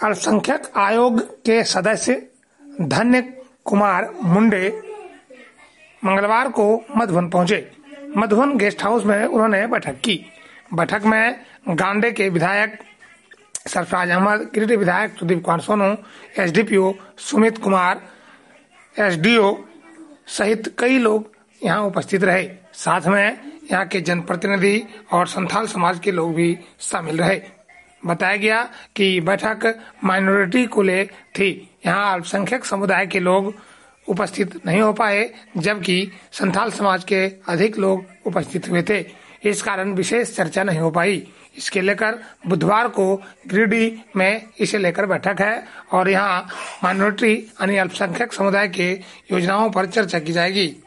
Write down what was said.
अल्पसंख्यक आयोग के सदस्य धन्य कुमार मुंडे मंगलवार को मधुबन पहुंचे। मधुबन गेस्ट हाउस में उन्होंने बैठक की। बैठक में गांडे के विधायक सरफराज अहमद, गिरिडीह विधायक सुदीप कुमार सोनू, एसडीपीओ सुमित कुमार, एसडीओ सहित कई लोग यहां उपस्थित रहे। साथ में यहां के जनप्रतिनिधि और संथाल समाज के लोग भी शामिल रहे। बताया गया कि बैठक माइनॉरिटी को ले थी। यहां अल्पसंख्यक समुदाय के लोग उपस्थित नहीं हो पाए, जबकि संथाल समाज के अधिक लोग उपस्थित हुए थे। इस कारण विशेष चर्चा नहीं हो पाई। इसके लेकर बुधवार को गिरिडीह में इसे लेकर बैठक है और यहाँ माइनॉरिटी यानी अल्पसंख्यक समुदाय के योजनाओं पर चर्चा की जाएगी।